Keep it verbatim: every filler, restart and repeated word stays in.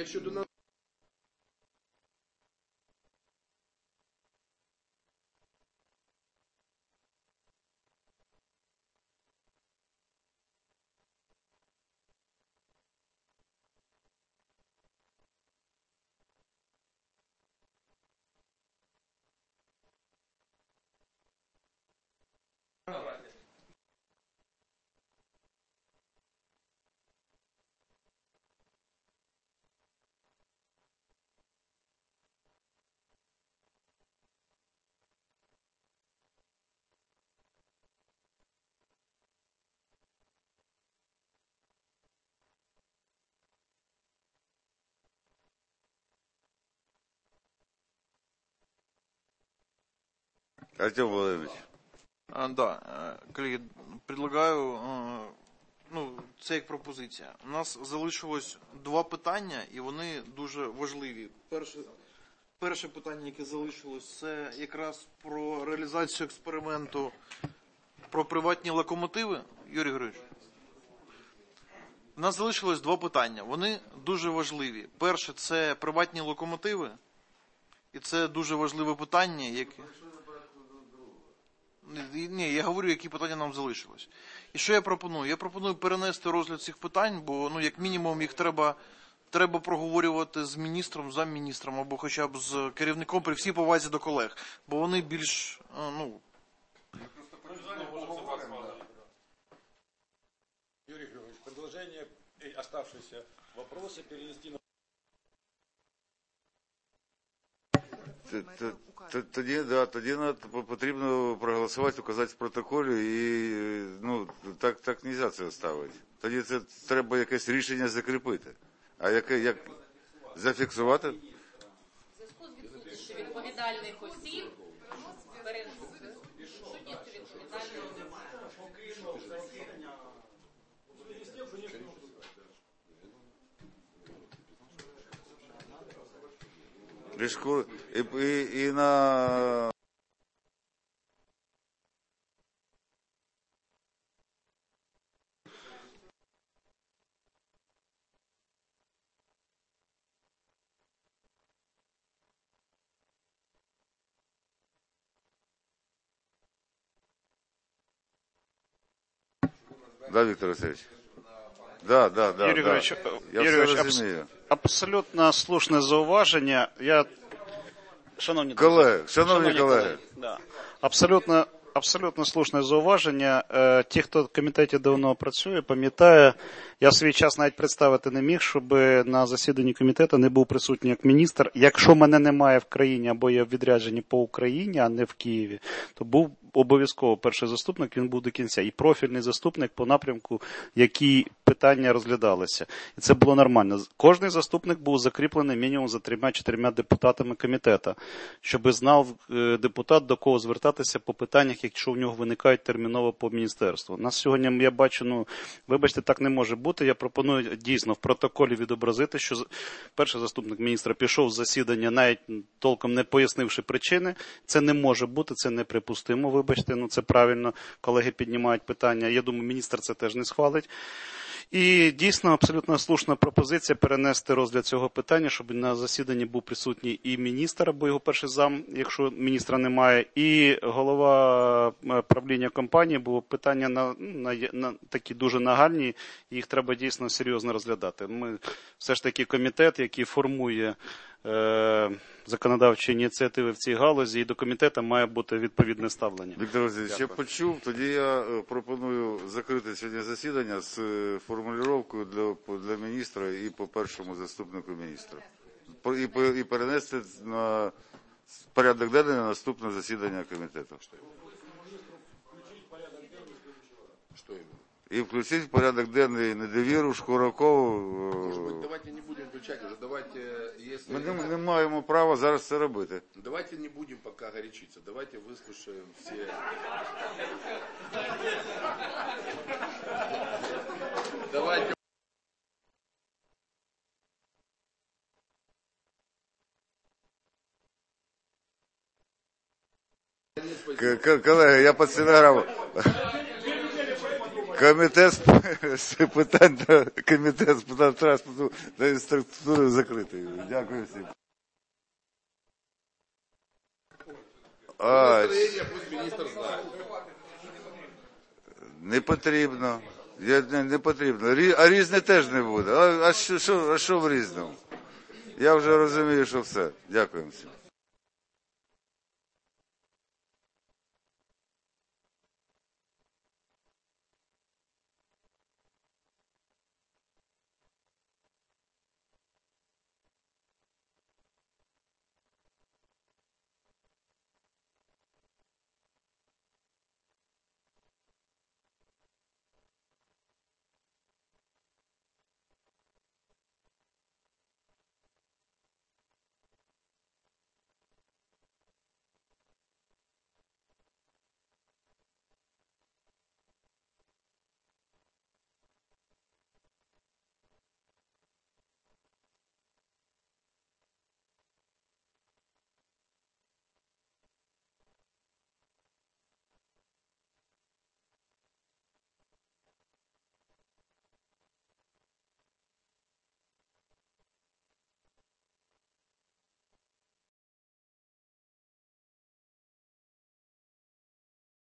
щодо нас. Артем Владимирович. А, да, колеги, предлагаю, ну, це як пропозиція. У нас залишилось два питання, і вони дуже важливі. Перше, перше питання, яке залишилось, це якраз про реалізацію експерименту про приватні локомотиви. Юрій Григорович, у нас залишилось два питання. Вони дуже важливі. Перше, це приватні локомотиви. І це дуже важливе питання, яке... Ні, я говорю, які питання нам залишилось. І що я пропоную? Я пропоную перенести розгляд цих питань, бо, ну, як мінімум, їх треба, треба проговорювати з міністром, замміністром, або хоча б з керівником при всій повазі до колег. Бо вони більш, ну... Юрий Григорьевич, предложение и оставшиеся вопросы перенести на... Тоді, да, тоді потрібно проголосувати, указати в протоколі і, ну, так, так не можна це ставити. Тоді це треба якесь рішення закріпити. А яке, як зафіксувати? В зв'язку з відсутністю відповідальних осіб, відсутністю відповідальних Лешко, і, і, і на... Да, Віктор Васильович? Да, да, да. Юрій Григорович, Я Юрій все Григорович, розумію. Абсолютно слушне зауваження. Я... Шановні колеги, друзі, шановні, шановні колеги, колеги. Да. Абсолютно, абсолютно слушне зауваження. Ті, хто в комітеті давно працює, пам'ятає, я в свій час навіть представити не міг, щоб на засіданні комітету не був присутній як міністр. Якщо мене немає в країні або я в відрядженні по Україні, а не в Києві, то був обов'язково перший заступник, він був до кінця. І профільний заступник по напрямку, які питання розглядалися. І це було нормально. Кожний заступник був закріплений мінімум за трьома-чотирма депутатами комітету, щоб знав депутат, до кого звертатися по питаннях, якщо в нього виникають терміново по міністерству. Нас сьогодні, я бачу, ну, вибачте, так не може бути. Я пропоную дійсно в протоколі відобразити, що перший заступник міністра пішов з засідання, навіть толком не пояснивши причини. Це не може бути, це неприпустимо. Вибачте, ну це правильно, колеги піднімають питання. Я думаю, міністр це теж не схвалить. І дійсно абсолютно слушна пропозиція перенести розгляд цього питання, щоб на засіданні був присутній і міністр, або його перший зам, якщо міністра немає, і голова правління компанії, бо питання на, на, на такі дуже нагальні, їх треба дійсно серйозно розглядати. Ми все ж таки комітет, який формує е, законодавчі ініціативи в цій галузі, і до комітету має бути відповідне ставлення. Віктор Васильович, я почув, тоді я пропоную закрити сьогодні засідання з формулюванням для, для міністра і по першому заступнику міністра. І, і перенести на порядок денний на наступне засідання комітету. И включить в порядок денный недовіру Шкуракову. Может быть, давайте не будем включать уже, давайте, если... Ми не, не маємо права зараз це робити. Давайте не будем пока горячиться, давайте выслушаем все... Давайте... Колеги, я під стенограму. Комітет з- з питань та- комітет з питань транспорту та інфраструктури закритий. Дякую всім. А, Настроєння пусть міністр знає. не потрібно. Я, не, не потрібно. Рі- А різне теж не буде. А, а, що, що, а що в різному? Я вже розумію, що все. Дякую всім.